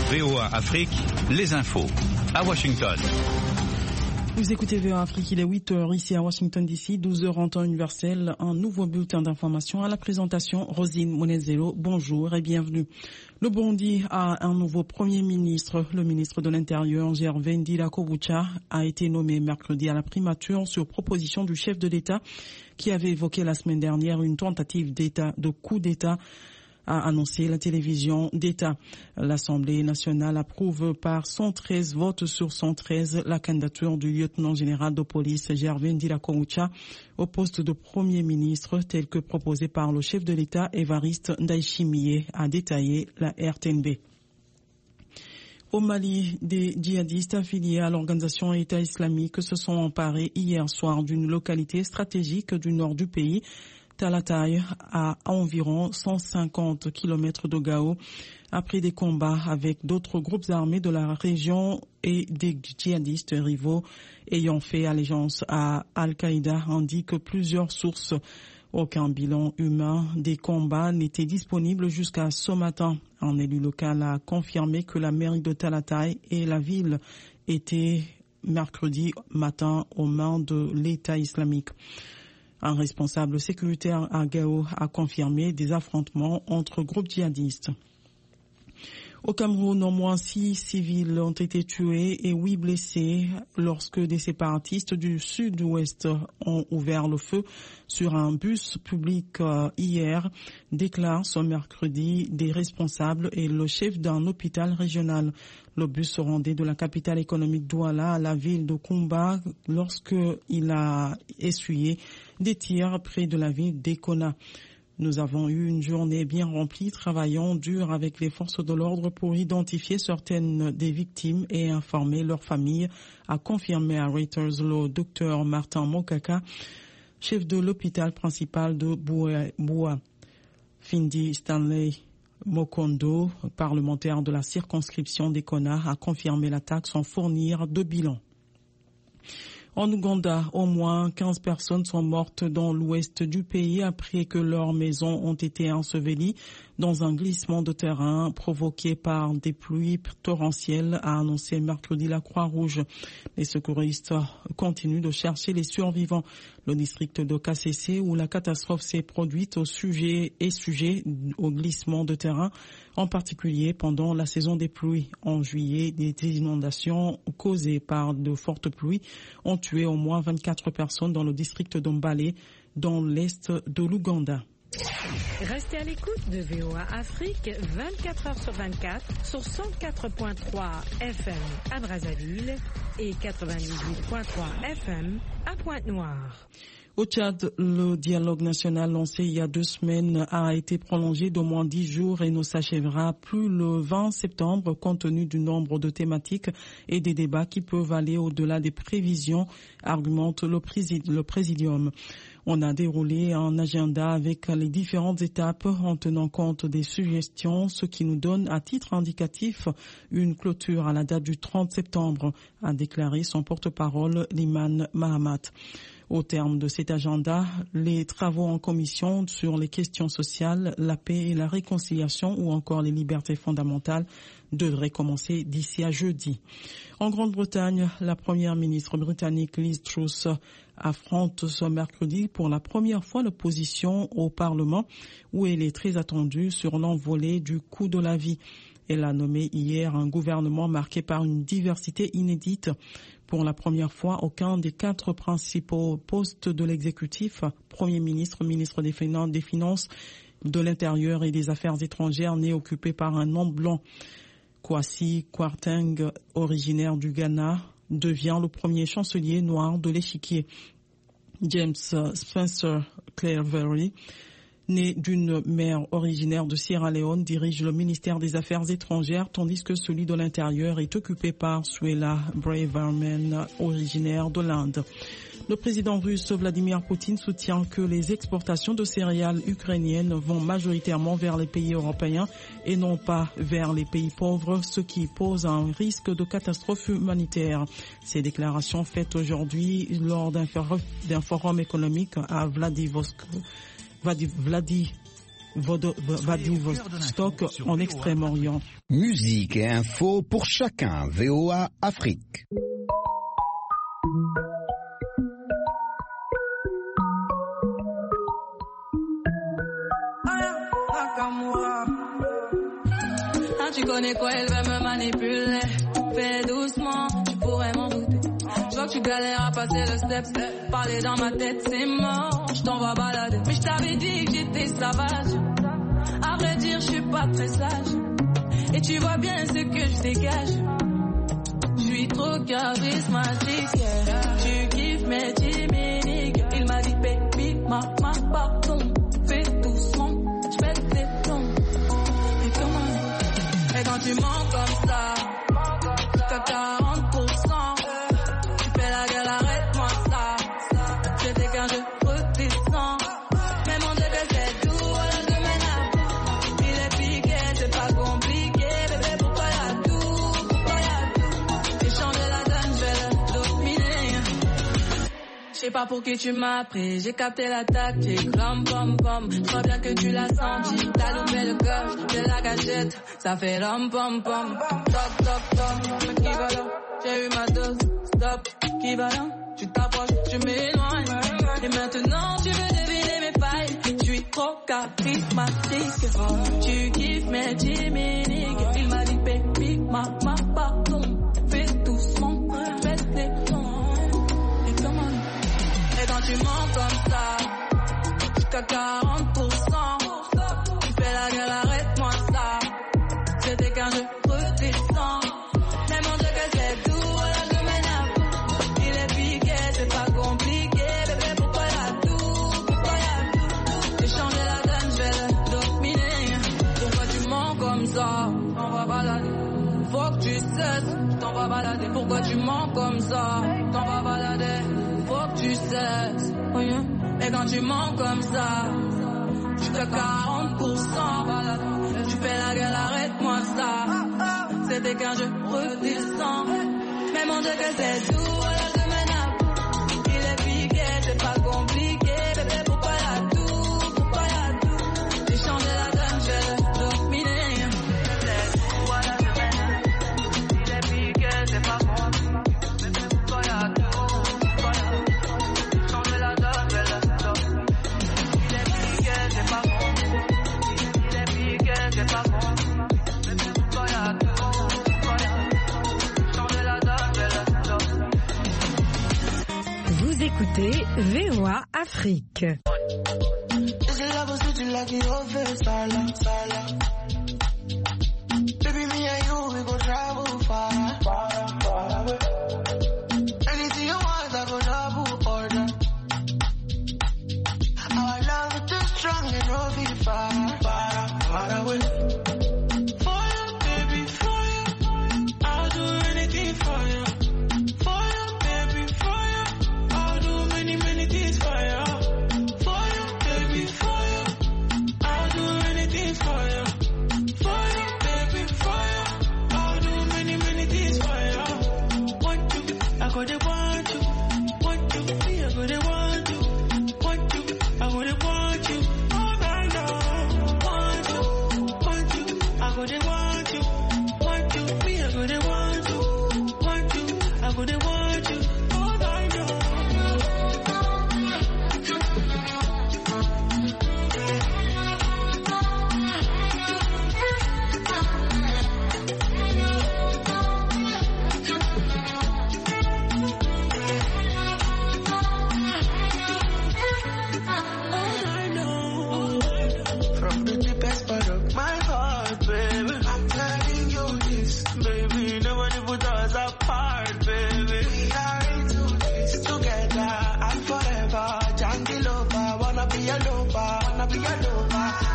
VOA Afrique, les infos. À Washington. Vous écoutez VOA Afrique, il est 8h ici à Washington DC, 12h en temps universel. Un nouveau bulletin d'information à la présentation. Rosine Monezero, bonjour et bienvenue. Le Burundi a un nouveau Premier ministre. Le ministre de l'Intérieur, Gervais Ndirakobucha, a été nommé mercredi à la primature sur proposition du chef de l'État qui avait évoqué la semaine dernière une tentative de coup d'État, a annoncé la télévision d'État. L'Assemblée nationale approuve par 113 votes sur 113 la candidature du lieutenant-général de police Gervais Ndirakobucha au poste de Premier ministre tel que proposé par le chef de l'État Évariste Ndayishimiye, a détaillé la RTNB. Au Mali, des djihadistes affiliés à l'organisation État islamique se sont emparés hier soir d'une localité stratégique du nord du pays, Talatay, à environ 150 km de Gao, après des combats avec d'autres groupes armés de la région et des djihadistes rivaux ayant fait allégeance à Al-Qaïda, indiquent plusieurs sources. Aucun bilan humain des combats n'était disponible jusqu'à ce matin. Un élu local a confirmé que la mairie de Talatay et la ville étaient mercredi matin aux mains de l'État islamique. Un responsable sécuritaire à Gao a confirmé des affrontements entre groupes djihadistes. Au Cameroun, au moins 6 civils ont été tués et 8 blessés lorsque des séparatistes du sud-ouest ont ouvert le feu sur un bus public hier, déclarent ce mercredi des responsables et le chef d'un hôpital régional. Le bus se rendait de la capitale économique Douala à la ville de Koumba lorsqu'il a essuyé des tirs près de la ville d'Ekona. Nous avons eu une journée bien remplie, travaillant dur avec les forces de l'ordre pour identifier certaines des victimes et informer leurs familles, a confirmé à Reuters le docteur Martin Mokaka, chef de l'hôpital principal de Boua. Findi Stanley Mokondo, parlementaire de la circonscription d'Ekona, a confirmé l'attaque sans fournir de bilan. En Ouganda, au moins 15 personnes sont mortes dans l'ouest du pays après que leurs maisons ont été ensevelies dans un glissement de terrain provoqué par des pluies torrentielles, a annoncé mercredi la Croix-Rouge. Les secouristes continuent de chercher les survivants. Le district de Kasese, où la catastrophe s'est produite, est sujet au glissement de terrain, en particulier pendant la saison des pluies. En juillet, des inondations causées par de fortes pluies ont tué au moins 24 personnes dans le district d'Ombale, dans l'est de l'Ouganda. Restez à l'écoute de VOA Afrique 24 heures sur 24 sur 104.3 FM à Brazzaville et 98.3 FM à Pointe-Noire. Au Tchad, le dialogue national lancé il y a 2 semaines a été prolongé d'au moins 10 jours et ne s'achèvera plus le 20 septembre compte tenu du nombre de thématiques et des débats qui peuvent aller au-delà des prévisions, argumente le Présidium. On a déroulé un agenda avec les différentes étapes en tenant compte des suggestions, ce qui nous donne à titre indicatif une clôture à la date du 30 septembre, a déclaré son porte-parole Liman Mahamat. Au terme de cet agenda, les travaux en commission sur les questions sociales, la paix et la réconciliation ou encore les libertés fondamentales devraient commencer d'ici à jeudi. En Grande-Bretagne, la première ministre britannique Liz Truss affronte ce mercredi pour la première fois l'opposition au Parlement, où elle est très attendue sur l'envolée du coût de la vie. Elle a nommé hier un gouvernement marqué par une diversité inédite. Pour la première fois, aucun des 4 principaux postes de l'exécutif, Premier ministre, ministre des Finances, de l'Intérieur et des Affaires étrangères, n'est occupé par un homme blanc. Kwasi Kwarteng, originaire du Ghana, devient le premier chancelier noir de l'échiquier. James Spencer Clairvary, né d'une mère originaire de Sierra Leone, dirige le ministère des Affaires étrangères, tandis que celui de l'Intérieur est occupé par Suella Braverman, originaire de l'Inde. Le président russe Vladimir Poutine soutient que les exportations de céréales ukrainiennes vont majoritairement vers les pays européens et non pas vers les pays pauvres, ce qui pose un risque de catastrophe humanitaire. Ces déclarations faites aujourd'hui lors d'un forum économique à Vladivostok Vladivostok en Extrême-Orient. Musique et info pour chacun. VOA Afrique. Tu connais quoi, elle veut me manipuler. Fais doucement, tu pourrais m'en douter. Je vois que tu galères à passer le step. Parler dans ma tête, c'est mort. Je t'envoie balader. Mais je t'avais dit que j'étais sauvage. À vrai dire, je suis pas très sage. Et tu vois bien ce que je dégage. Je suis trop charismatique. Tu kiffes mes timides. Il m'a dit, baby, maman, pardon. Fais doucement, je fais des plombs. Et comment? Et quand tu mens comme ça, t'as 40%. Tu fais la gueule, arrête-moi ça. C'était qu'un jeu redescends. Mais mon Dieu que c'est tout, alors je mène à bout. Il est piqué, c'est pas compliqué. Bébé, pourquoi y'a tout? J'ai changé la donne, je vais le dominer. Je sais pas pour qui tu m'as pris, j'ai capté la tactique. Ram pom pom, je crois bien que tu l'as senti. T'as loupé le coche de la gâchette, ça fait ram pom pom. Toc toc toc, équivalent, j'ai eu ma dose. Stop, équivalent, tu t'approches, tu m'éloignes. Et maintenant tu veux deviner mes failles. Je suis trop charismatique. Tu kiffes mes timides. Il m'a dit baby, maman, pardon. Fais doucement, fais des sons. Et comment? Et quand tu mens comme ça, jusqu'à 40%, tu fais la gueule, arrête-moi ça. C'était qu'un jeu redescends. Mais mon Dieu que c'est tout, alors je mène à bout. Il est piqué, c'est pas compliqué. Bébé, pourquoi y'a tout? J'ai changé la donne, je vais le dominer. Pourquoi tu mens comme ça? On va balader. Faut que tu cesses, t'en vas balader. Pourquoi tu mens comme ça? T'en vas balader. Faut que tu cesses. Et quand tu mens comme ça, tu fais 40%. Tu fais la gueule, arrête-moi ça. C'était qu'un jeu redescends. Mais mon Dieu que c'est tout, alors je mène à bout. Il est piqué, c'est pas compliqué. Bébé, pourquoi y'a tout? J'ai changé la donne, je vais le dominer. C'est tout, alors je mène à bout. Il est piqué, c'est pas compliqué. Bébé, pourquoi y'a tout? Vous écoutez VOA Afrique. Wanna be a lover.